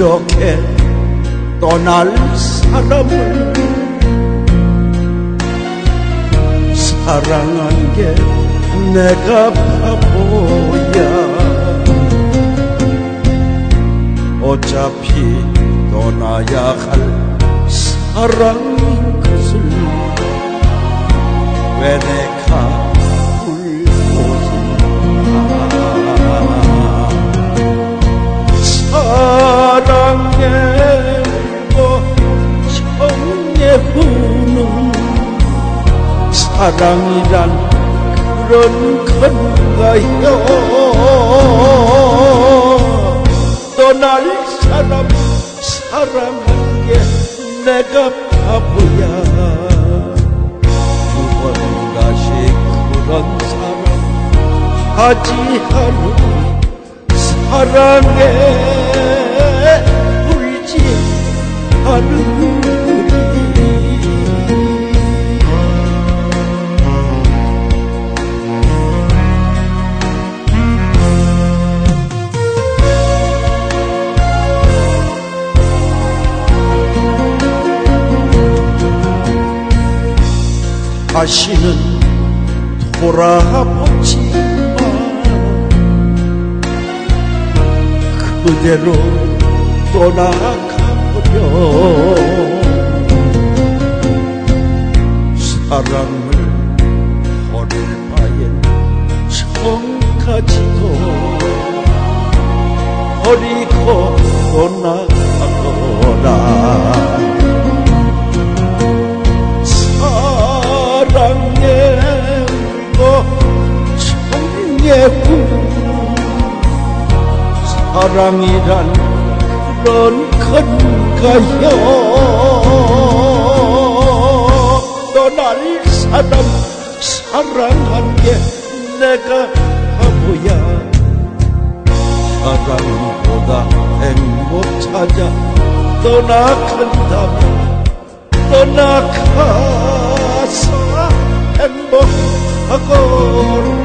이렇게 떠날 사람을 사랑한 게 내가 바보야. 어차피 떠나야 할 사랑인 것을 왜 내가 울고 있나. 사랑에 울고 정에 우는 사랑이란 그런 건가요? 떠날 사람 사랑한 게 내가 바보야. 두 번가씩 그런 사랑 하지 않은 사랑에 울지 않은 다시는 돌아보지 마. 그대로 떠나가버려. 사랑을 버릴 바엔 정까지도 버리고 떠나가거라. 사랑에 울고 정에 우는 사랑이란 그런 건가요? 떠날 사람 사랑한 게 내가 바보야. 사랑보다 행복 찾아 떠나간다면 떠나가서 행복하거라.